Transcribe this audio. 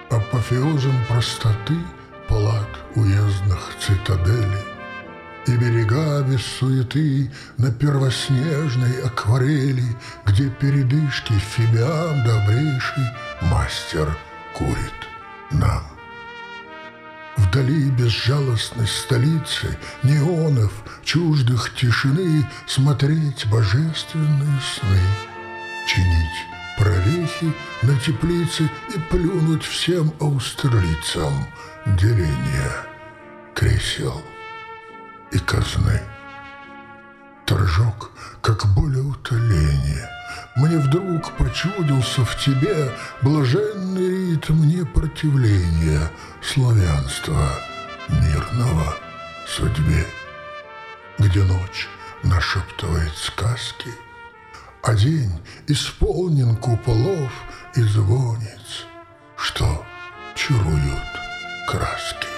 Апофеозом простоты палат уездных цитаделей и берега без суеты на первоснежной акварели, где передышки фимиам добрейший мастер курит нам. Вдали безжалостной столицы неонов, чуждых тишины, смотреть божественные сны, чинить прорехи на теплице и плюнуть всем аустерлицам деление кресел и казны. Торжок, как более утоление, мне вдруг почудился в тебе блаженный ритм непротивления славянства мирного судьбе, где ночь нашептывает сказки, а день исполнен куполов и звонниц, что чаруют краски.